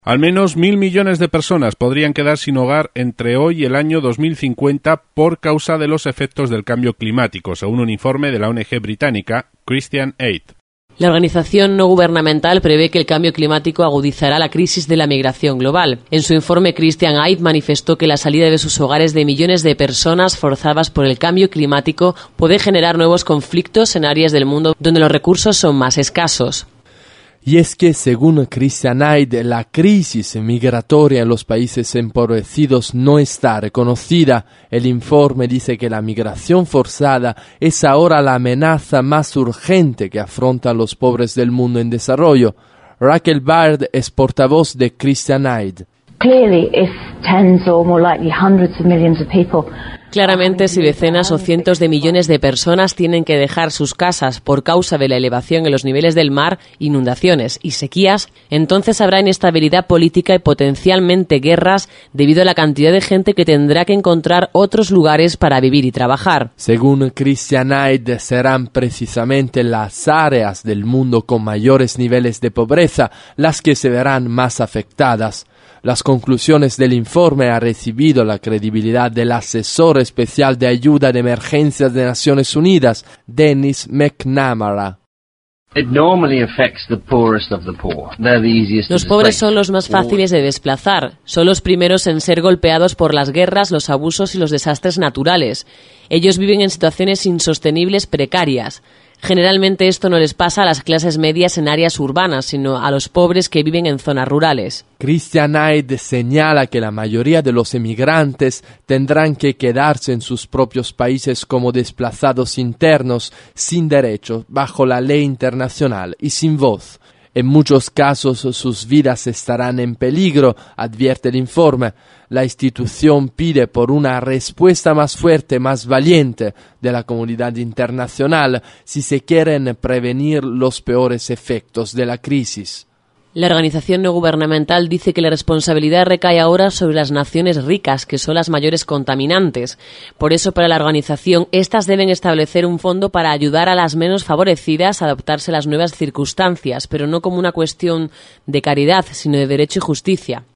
Al menos 1.000 millones de personas podrían quedar sin hogar entre hoy y el año 2050 por causa de los efectos del cambio climático, según un informe de la ONG británica Christian Aid. La organización no gubernamental prevé que el cambio climático agudizará la crisis de la migración global. En su informe, Christian Aid manifestó que la salida de sus hogares de millones de personas forzadas por el cambio climático puede generar nuevos conflictos en áreas del mundo donde los recursos son más escasos. Y es que, según Christian Aid, la crisis migratoria en los países empobrecidos no está reconocida. El informe dice que la migración forzada es ahora la amenaza más urgente que afrontan los pobres del mundo en desarrollo. Raquel Bard es portavoz de Christian Aid. Claramente, si decenas o cientos de millones de personas tienen que dejar sus casas por causa de la elevación en los niveles del mar, inundaciones y sequías, entonces habrá inestabilidad política y potencialmente guerras debido a la cantidad de gente que tendrá que encontrar otros lugares para vivir y trabajar. Según Christian Aid, serán precisamente las áreas del mundo con mayores niveles de pobreza las que se verán más afectadas. Las conclusiones del informe han recibido la credibilidad del asesor especial de ayuda de emergencias de Naciones Unidas, Dennis McNamara. Los pobres son los más fáciles de desplazar, son los primeros en ser golpeados por las guerras, los abusos y los desastres naturales. Ellos viven en situaciones insostenibles precarias. Generalmente esto no les pasa a las clases medias en áreas urbanas, sino a los pobres que viven en zonas rurales. Christian Aid señala que la mayoría de los emigrantes tendrán que quedarse en sus propios países como desplazados internos, sin derechos, bajo la ley internacional y sin voz. En muchos casos sus vidas estarán en peligro, advierte el informe. La institución pide por una respuesta más fuerte, más valiente de la comunidad internacional si se quieren prevenir los peores efectos de la crisis. La organización no gubernamental dice que la responsabilidad recae ahora sobre las naciones ricas, que son las mayores contaminantes. Por eso, para la organización, estas deben establecer un fondo para ayudar a las menos favorecidas a adaptarse a las nuevas circunstancias, pero no como una cuestión de caridad, sino de derecho y justicia.